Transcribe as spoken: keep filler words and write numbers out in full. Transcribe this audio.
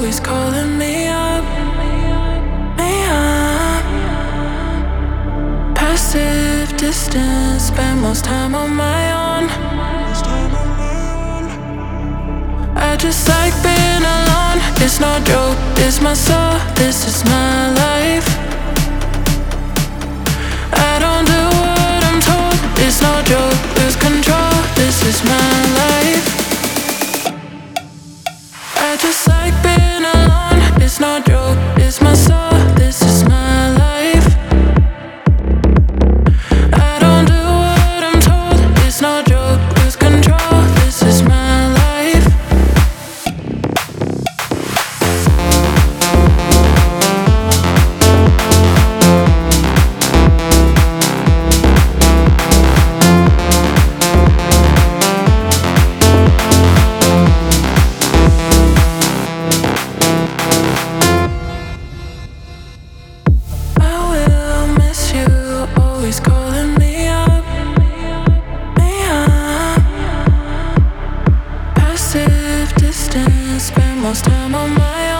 always calling me up, me up. Passive distance, spend most time on my own. I just like being alone. It's no joke, it's my soul, this is my life. I don't do what I'm told, it's no joke, lose control, this is my life. I just like being alone, it's no joke, it's my soul, this is my life. I don't do what I'm told, it's no joke, lose control, this is my life. Calling me up, me up. Passive distance, spend most time on my own.